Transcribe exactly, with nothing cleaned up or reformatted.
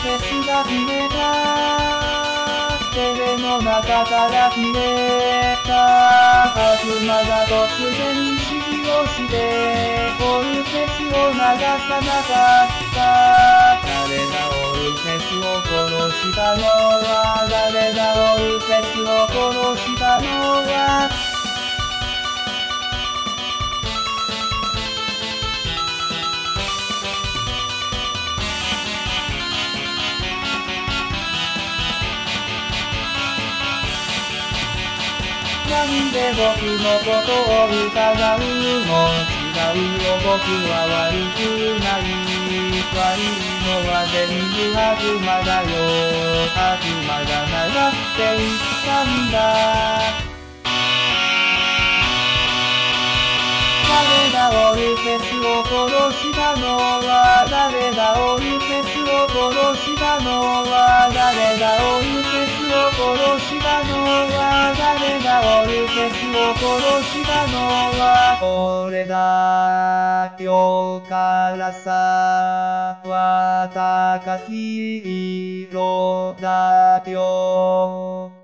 フェスが消えた。テレの中から消えた悪魔が突然指示をしてオルフェスを流さなかった。誰だオルフェスを殺したのは。誰だオルフェスを殺したのは。なんで僕のことを疑うの。違うよ僕は悪くない。悪いのは全部悪魔だよ。悪魔が習って言ったんだ。誰だオルフェスを殺したのは。誰だオルフェスを殺したのは。誰だオルフェスを殺したのは。誰だオルフェスを殺したのは。俺だ今日からさは高き色だよ。